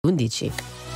11.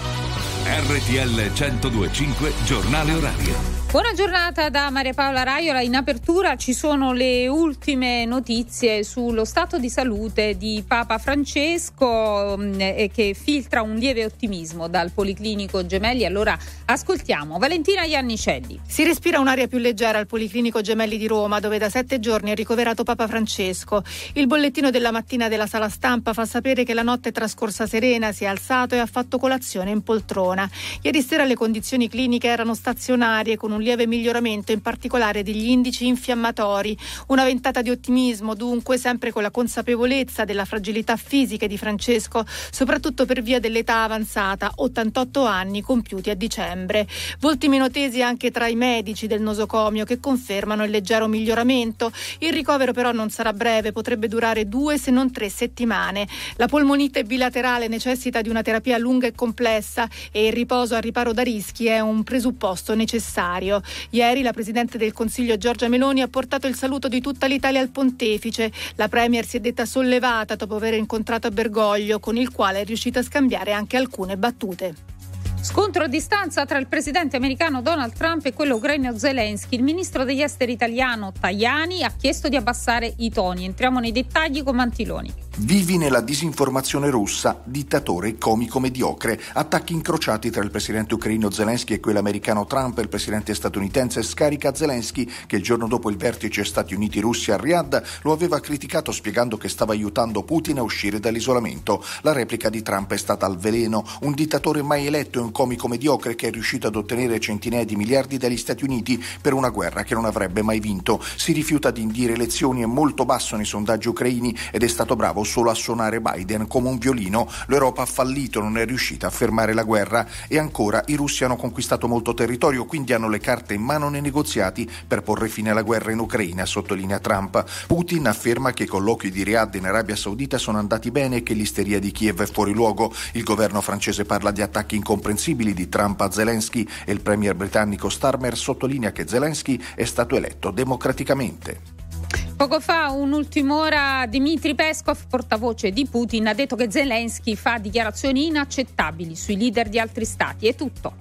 RTL 102.5 Giornale Orario. Buona giornata da Maria Paola Raiola. In apertura ci sono le ultime notizie sullo stato di salute di Papa Francesco che filtra un lieve ottimismo dal Policlinico Gemelli. Allora ascoltiamo Valentina Iannicelli. Si respira un'aria più leggera al Policlinico Gemelli di Roma, dove da 7 giorni è ricoverato Papa Francesco. Il bollettino della mattina della sala stampa fa sapere che la notte trascorsa serena, si è alzato e ha fatto colazione in poltrona. Ieri sera le condizioni cliniche erano stazionarie, con un lieve miglioramento, in particolare degli indici infiammatori. Una ventata di ottimismo, dunque, sempre con la consapevolezza della fragilità fisica di Francesco, soprattutto per via dell'età avanzata, 88 anni compiuti a dicembre. Volti meno tesi anche tra i medici del nosocomio, che confermano il leggero miglioramento. Il ricovero però non sarà breve, potrebbe durare 2 se non 3 settimane. La polmonite bilaterale necessita di una terapia lunga e complessa e il riposo al riparo da rischi è un presupposto necessario. Ieri la Presidente del Consiglio Giorgia Meloni ha portato il saluto di tutta l'Italia al Pontefice. La Premier si è detta sollevata dopo aver incontrato Bergoglio, con il quale è riuscita a scambiare anche alcune battute. Scontro a distanza tra il presidente americano Donald Trump e quello ucraino Zelensky. Il ministro degli esteri italiano Tajani ha chiesto di abbassare i toni. Entriamo nei dettagli con Mantiloni. Vivi nella disinformazione russa, dittatore comico mediocre, attacchi incrociati tra il presidente ucraino Zelensky e quello americano Trump. Il presidente statunitense scarica Zelensky, che il giorno dopo il vertice Stati Uniti-Russia a Riyadh lo aveva criticato spiegando che stava aiutando Putin a uscire dall'isolamento. La replica di Trump è stata al veleno: un dittatore mai eletto e un comico mediocre che è riuscito ad ottenere centinaia di miliardi dagli Stati Uniti per una guerra che non avrebbe mai vinto. Si rifiuta di indire elezioni, è molto basso nei sondaggi ucraini ed è stato bravo solo a suonare Biden come un violino. L'Europa ha fallito, non è riuscita a fermare la guerra. E ancora, i russi hanno conquistato molto territorio, quindi hanno le carte in mano nei negoziati per porre fine alla guerra in Ucraina, sottolinea Trump. Putin afferma che i colloqui di Riyadh in Arabia Saudita sono andati bene e che l'isteria di Kiev è fuori luogo. Il governo francese parla di attacchi incomprensibili di Trump a Zelensky e il premier britannico Starmer sottolinea che Zelensky è stato eletto democraticamente. Poco fa, un'ultim'ora, Dmitry Peskov, portavoce di Putin, ha detto che Zelensky fa dichiarazioni inaccettabili sui leader di altri stati. È tutto.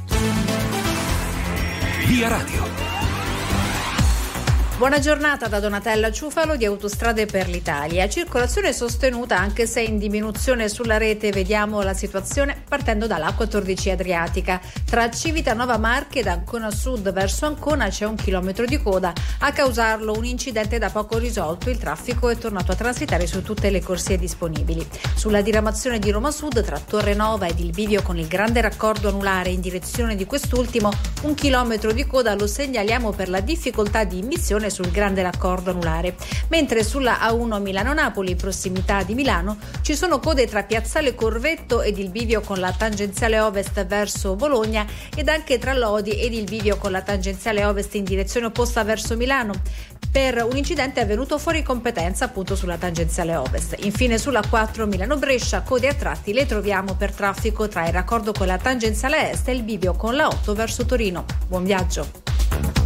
Via Radio. Buona giornata da Donatella Ciufalo di Autostrade per l'Italia. Circolazione sostenuta anche se in diminuzione sulla rete. Vediamo la situazione partendo dalla A14 Adriatica. Tra Civitanova Marche ed Ancona Sud verso Ancona c'è 1 chilometro di coda. A causarlo un incidente da poco risolto. Il traffico è tornato a transitare su tutte le corsie disponibili. Sulla diramazione di Roma Sud tra Torre Nova ed il bivio con il grande raccordo anulare in direzione di quest'ultimo, 1 chilometro di coda lo segnaliamo per la difficoltà di immissione sul grande raccordo anulare, mentre sulla A1 Milano-Napoli, in prossimità di Milano, ci sono code tra Piazzale Corvetto ed il bivio con la tangenziale ovest verso Bologna ed anche tra Lodi ed il bivio con la tangenziale ovest in direzione opposta verso Milano, per un incidente avvenuto fuori competenza appunto sulla tangenziale ovest. Infine sulla 4 Milano-Brescia, code a tratti le troviamo per traffico tra il raccordo con la tangenziale est e il bivio con la 8 verso Torino. Buon viaggio!